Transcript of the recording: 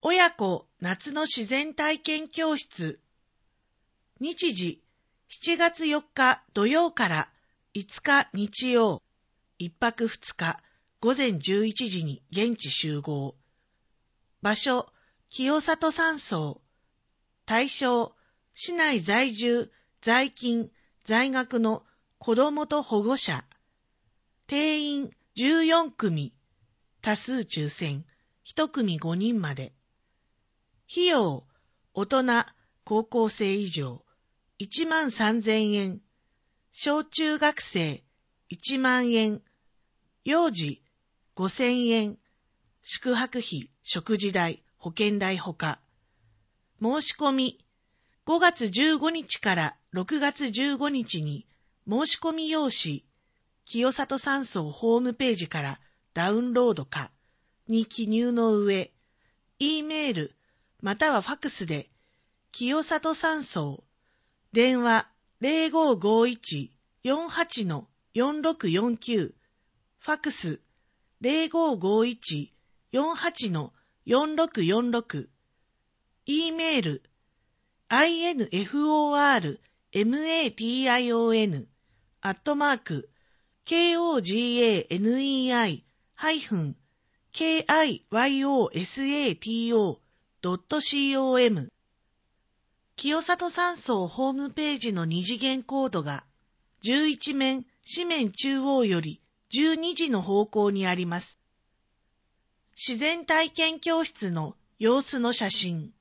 親子夏の自然体験教室。日時、7月4日土曜から5日日曜、1泊2日、午前11時に現地集合。場所、清里山荘。対象、市内在住、在勤、在学の子どもと保護者。定員14組。多数抽選、1組5人まで。費用、大人、高校生以上、13,000円。小中学生、1万円。幼児、5,000円。宿泊費、食事代、保険代ほか。申し込み、5月15日から6月15日に申し込み用紙、清里山荘ホームページからダウンロードかに記入の上、Eメールまたはファクスで、清里山荘、電話 0551-48-4649、ファクス 0551-48-4646、Eメール、info@kaogani-kiyosato.com。 清里山荘ホームページの二次元コードが11面四面中央より12時の方向にあります。自然体験教室の様子の写真。